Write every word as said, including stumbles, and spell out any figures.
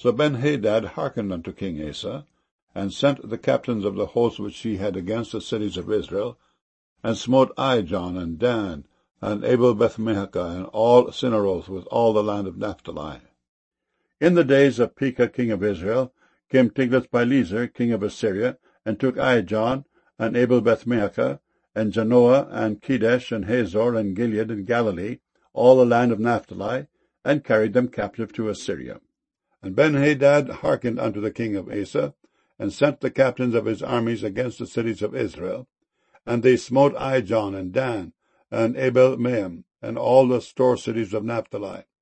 So Benhadad hearkened unto King Asa, and sent the captains of the host which he had against the cities of Israel, and smote Ijon, and Dan, and Abel-Beth-maachah, and all Cinneroth, with all the land of Naphtali. In the days of Pekah king of Israel came Tiglath-Pileser king of Assyria, and took Ijon, and Abel-Beth-maachah, and Janoah, and Kedesh, and Hazor, and Gilead, and Galilee, all the land of Naphtali, and carried them captive to Assyria. And Benhadad hearkened unto the king of Asa, and sent the captains of his armies against the cities of Israel, and they smote Ijon, and Dan, and Abel-maim, and all the store cities of Naphtali.